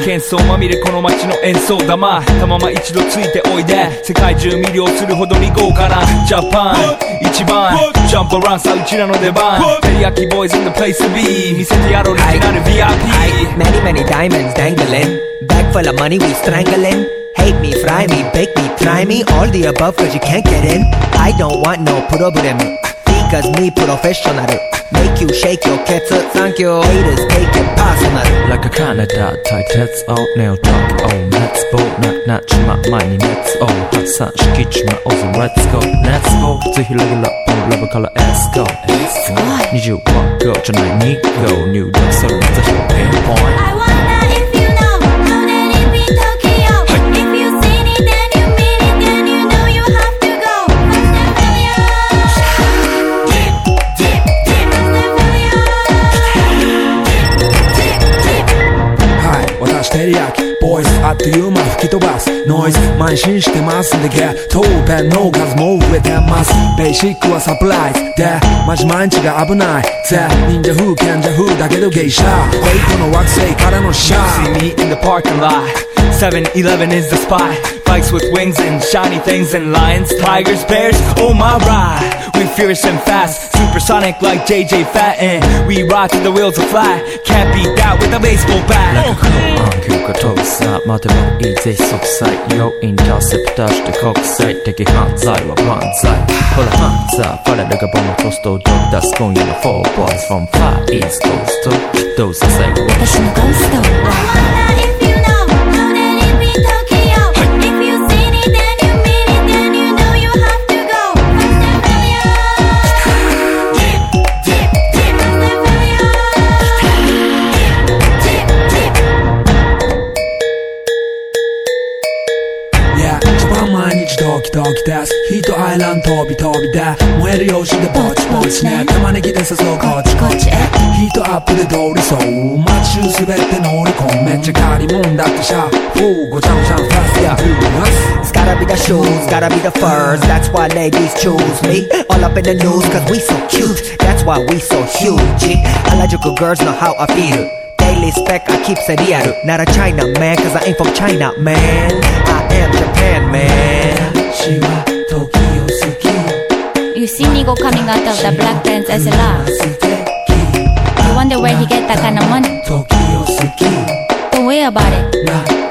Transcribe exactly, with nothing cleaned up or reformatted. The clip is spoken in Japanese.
喧騒まみれこの街の演奏玉たまま一度ついておいで世界中魅了するほどに豪華なジャパン一番ジャンプアランさうちらの出番テリヤキボーイズ in the place to be 見せてやろうオリジナル ブイアイピー Many many diamonds dangling Bag full of money we strangling Hate me, fry me, bake me, try me All the above cause you can't get in I don't want no problem Because me professional Make you shake your cats Thank you Haters take it personal Like a Canada 大鉄をネオトーク Oh let's go ななちま前に熱を発散しきちまおうぜ Let's go Let's go ぜひレギュラーのラブから Let's goにじゅうごごじゃないにご入力するのぜひピンポイント I wonder if you know How let it be Tokyo If you seen it then you mean it Then you know you have to go First and failure Dip, dip, dip First and failure Dip, dip, dip はい私テリヤキボイスあっという間吹き飛ばすノイズ慢心してますんでゲットペンの数も増えてますベーシックはサプライズでマジ毎日が危ないぜ忍者風賢者風だけど芸者フェイクの惑星からのシャー See me in the parking lot seven eleven is the spot Bikes with wings and shiny things and lions, tigers, bears, oh my ride We fierce and fast, supersonic like J J Fatten We ride till the wheels are flat Can't beat that with a baseball bat Like a cool on 急が飛ぶさ待てばいいぜ即歳よインターセプターして国際的犯罪は万歳ほらハンザーファレルがボムトストを飛び出す今夜の four boys from far east coast どうせ最後私のゴースト I wonder if you know How let it be Tokyo If you seen it then you mean it Then you know you have to go First and failure Dip, dip, dip First and failure Dip, dip, dip Yeah 一番毎日ドキドキですヒートアイランド飛び飛びで燃えるよしでぼちぼちね玉ねぎで誘うこっちこっちへヒートアップで通りそう街中すべて乗り込むめっちゃ借りもんだってシャーフーごちゃごちゃファストやフー It's gotta be the shoes, gotta be the furs That's why ladies choose me All up in the news cause we so cute That's why we so huge Harajuku girls know how I feel Daily spec I keep it real Not a China man cause I ain't from China man I am Japan man 私は時を好き You see Nigo coming out of the black pants as a laugh 素敵 You wonder where he get that kind of money 時を好き Don't worry about it な